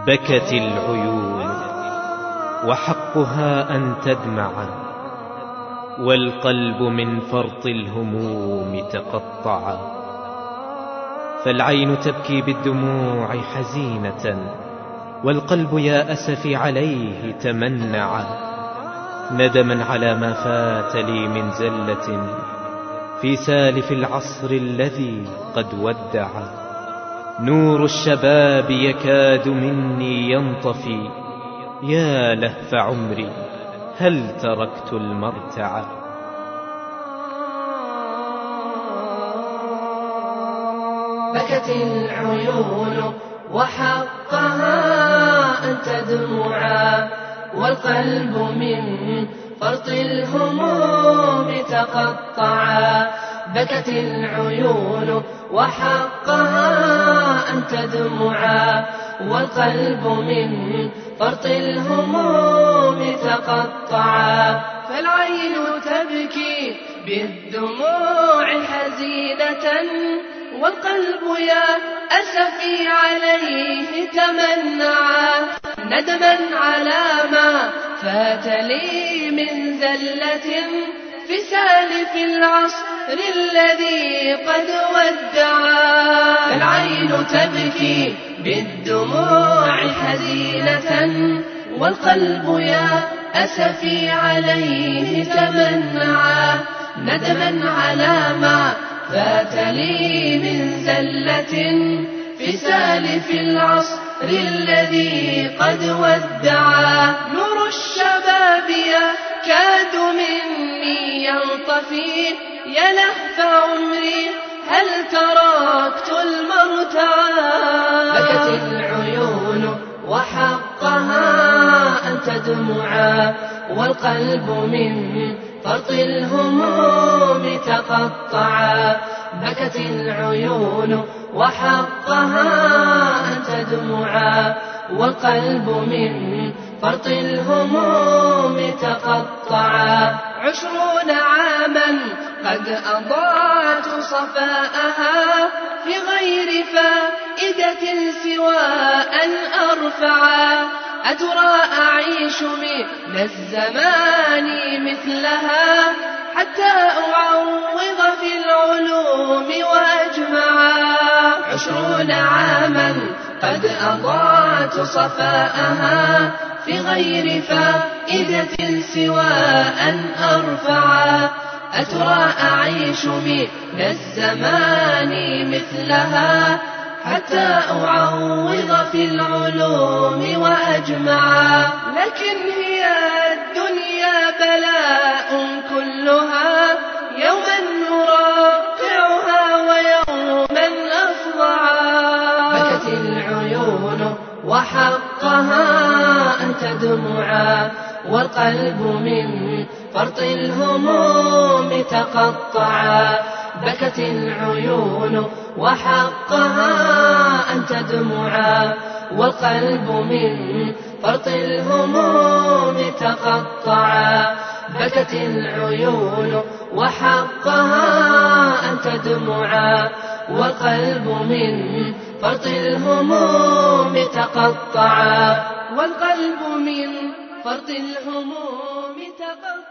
بكت العيون وحقها أن تدمع، والقلب من فرط الهموم تقطع. فالعين تبكي بالدموع حزينة، والقلب يا أسفي عليه تمنع، ندما على ما فات لي من زلة في سالف العصر الذي قد ودع. نور الشباب يكاد مني ينطفي، يا لهف عمري هل تركت المرتع. بكت العيون وحقها أن تدمعا، والقلب من فرط الهموم تقطعا. بكت العيون وحقها أن تدمعا، والقلب من فرط الهموم تقطعا. فالعين تبكي بالدموع حزينة، والقلب يا أسفي عليه تمنعا، ندما على ما فات لي من زلة في سالف العصر الذي قد ودعا. العين تبكي بالدموع حزينة، والقلب يا أسفي عليه تمنعا، ندما على ما فات لي من زلة في سالف العصر الذي قد ودعا. نور الشباب يكاد مني ينطفي، يا لهف عمري هل تركت المرتعا. بكت العيون وحقها أن تدمعا، والقلب من فرط الهموم تقطعا. بكت العيون وحقها أن تدمعا، والقلب من فرط الهموم تقطعا. 20 عاما قد أضاعت صفاءها في غير فائدة سوى أن أرفعا. أترى أعيش من الزمان مثلها حتى أعوض في العلوم وأجمعا. 20 عاما قد أضاعت صفاءها في غير فائدة سوى أن أرفعا. أترى أعيش من الزمان مثلها حتى أعوض في العلوم وأجمعا. لكن هي الدنيا بلاء كلها، يوما نراقعها ويوما أفضعا. بكت العيون وحقها أن تدمعا، والقلب من فرط الهموم تقطعا. بكت العيون وحقها أن تدمعا، والقلب من فرط الهموم تقطعا. بكت العيون وحقها أن تدمعا، والقلب من فرط الهموم تقطعا. والقلب من فرط الهموم تقطعا.